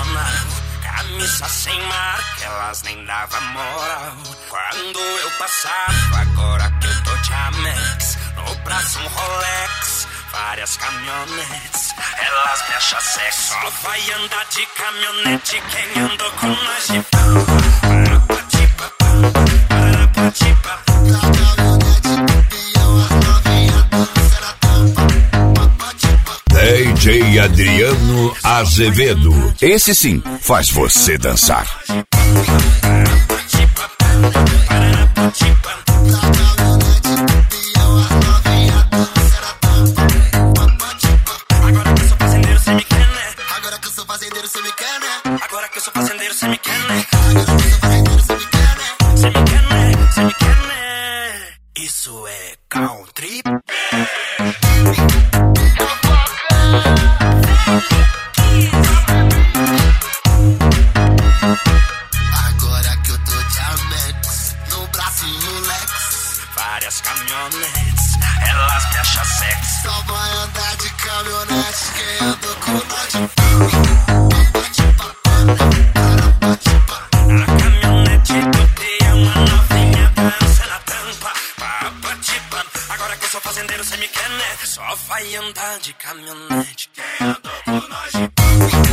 cafetona, camisa sem marca, elas nem davam moral. Quando eu passava, agora que eu tô de Amex, no braço um Rolex, várias caminhonetes, elas me acham sexy. Só vai andar de caminhonete quem andou com nós de pão. DJ Adriano Azevedo. Esse sim faz você dançar. Agora que eu sou fazendeiro, cê me quer, né? Agora que eu sou fazendeiro, cê me quer, né? Agora que eu sou fazendeiro, cê me quer, né? Cê me quer, né? Cê me quer, né? Isso é country. Agora que eu tô de Amex, no braço um Rolex, várias caminhonetes, elas me acham sexy. Só vai andar de caminhonete quem andou com nós de pão. Na caminhonete do dia uma novinha dança na tampa. Agora que eu sou fazendeiro, cê me quer, né? Só vai andar de caminhonete quem andou com nós de pão.